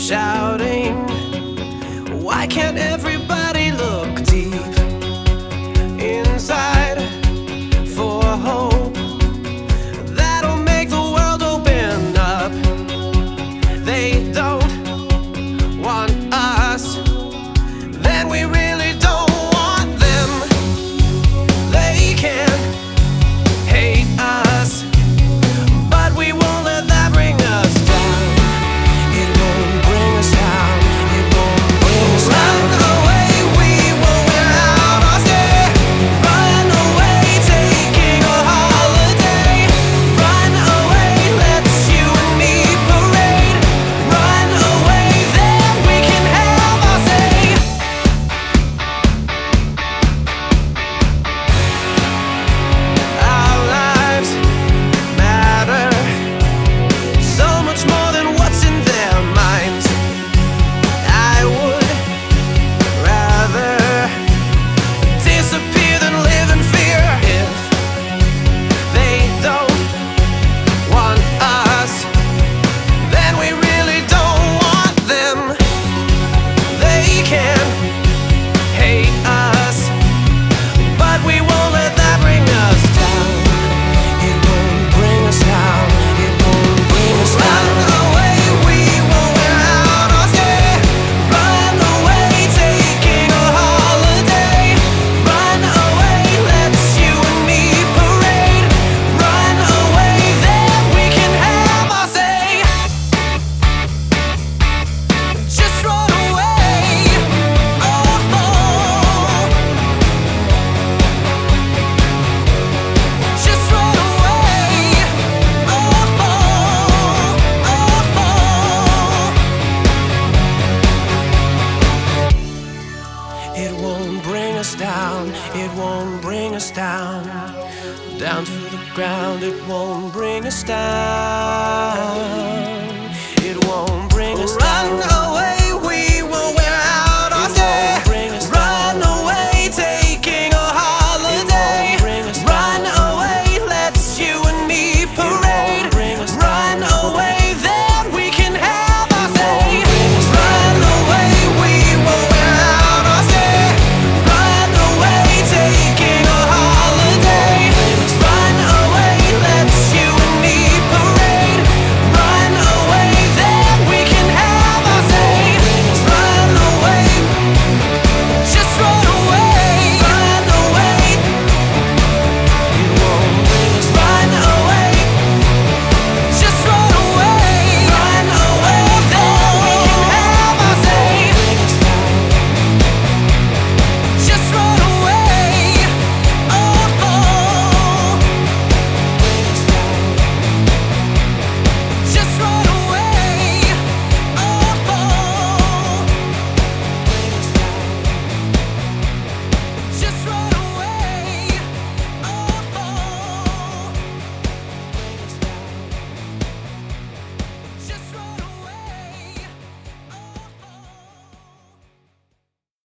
shouting. Why can't everybody look deep inside for hope that'll make the world open up? They don't want us, then we really don't want them. They can hate us, but we won't let that bring us down. It won't bring us down. It won't bring us down. Run away, we won't wear out our stay. Run away, taking a holiday. Run away, let's you and me parade. Run away, then we can have our say. Our lives matter so much more than what's in their minds. I would rather disappear than live in fear. If they don't want us, then we really don't want them. They can hate us, but we won't let that bring us down. It won't bring us down. It won't bring us down. Run away, we won't wear out our stay. Run away, taking a holiday. Run away, let's you and me parade. Run away, then we can have our say. Just run away. Oh, just run away. It won't bring us down. It won't bring us down. Down to the ground. It won't bring us down.